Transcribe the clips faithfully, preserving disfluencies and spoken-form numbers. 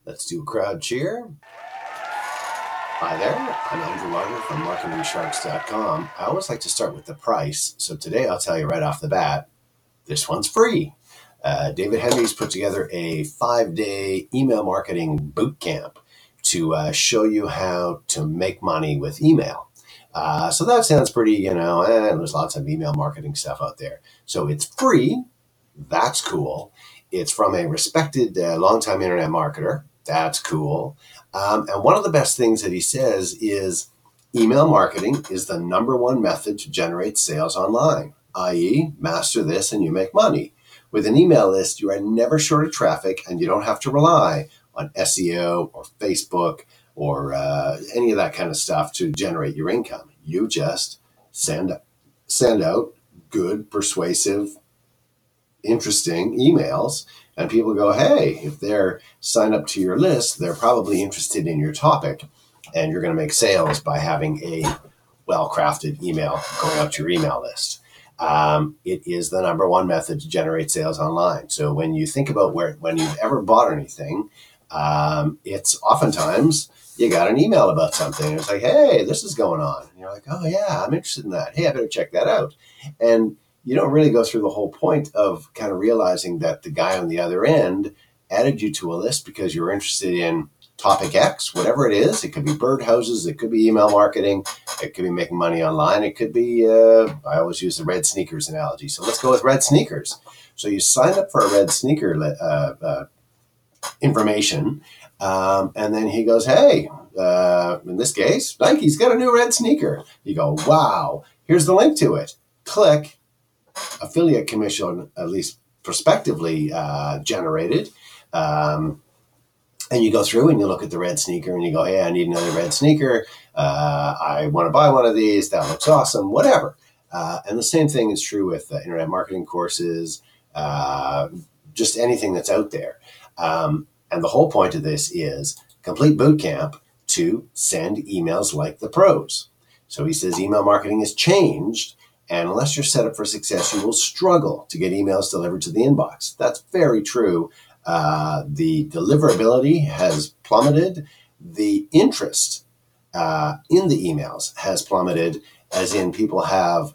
Let's do a crowd cheer. Hi there, I'm Andrew Larder from marketing sharks dot com. I always like to start with the price, so today I'll tell you right off the bat, this one's free. Uh, David Henry's put together a five-day email marketing boot camp to uh, show you how to make money with email. Uh, so that sounds pretty, you know, eh, there's lots of email marketing stuff out there. So it's free. That's cool. It's from a respected uh, longtime internet marketer. That's cool. Um, and one of the best things that he says is email marketing is the number one method to generate sales online, that is, master this and you make money. With an email list, you are never short of traffic and you don't have to rely on S E O or Facebook or uh, any of that kind of stuff to generate your income. You just send, send out good, persuasive, interesting emails, and people go, hey, if they're signed up to your list, they're probably interested in your topic, and you're going to make sales by having a well-crafted email going out to your email list. Um, it is the number one method to generate sales online. So when you think about where, when you've ever bought anything, um, it's oftentimes you got an email about something. It's like, hey, this is going on. And you're like, oh yeah, I'm interested in that. Hey, I better check that out. And you don't really go through the whole point of kind of realizing that the guy on the other end added you to a list because you were interested in topic X, whatever it is. It could be birdhouses. It could be email marketing. It could be making money online. It could be, uh, I always use the red sneakers analogy. So let's go with red sneakers. So you sign up for a red sneaker uh, uh, information, um, and then he goes, hey, uh, in this case, Nike's got a new red sneaker. You go, wow, here's the link to it. Click. Affiliate commission, at least prospectively uh, generated. Um, and you go through and you look at the red sneaker and you go, hey, I need another red sneaker. Uh, I want to buy one of these. That looks awesome, whatever. Uh, and the same thing is true with uh, internet marketing courses, uh, just anything that's out there. Um, and the whole point of this is complete boot camp to send emails like the pros. So he says email marketing has changed. And unless you're set up for success, you will struggle to get emails delivered to the inbox. That's very true. Uh, the deliverability has plummeted. The interest uh, in the emails has plummeted, as in people have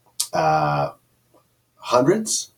uh, hundreds,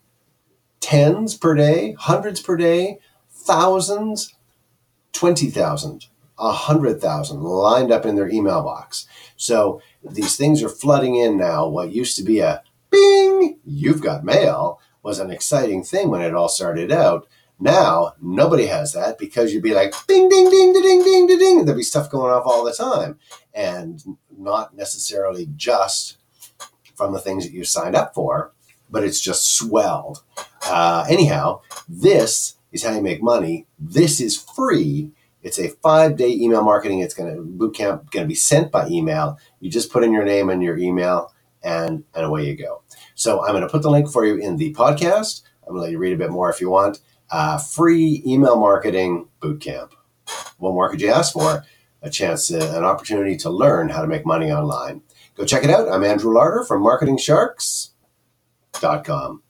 tens per day, hundreds per day, thousands, twenty thousand, one hundred thousand lined up in their email box. So these things are flooding in now. What used to be a bing, you've got mail, was an exciting thing when it all started out. Now, nobody has that because you'd be like, ding, ding, ding, ding, ding, ding, ding, ding. There'd be stuff going off all the time. And not necessarily just from the things that you signed up for, but it's just swelled. Uh, anyhow, this is how you make money. This is free. It's a five-day email marketing. It's going to boot camp going to be sent by email. You just put in your name and your email, and, and away you go. So I'm going to put the link for you in the podcast. I'm going to let you read a bit more if you want. Uh, free email marketing boot camp. What more could you ask for? A chance, uh, an opportunity to learn how to make money online. Go check it out. I'm Andrew Larder from marketing sharks dot com.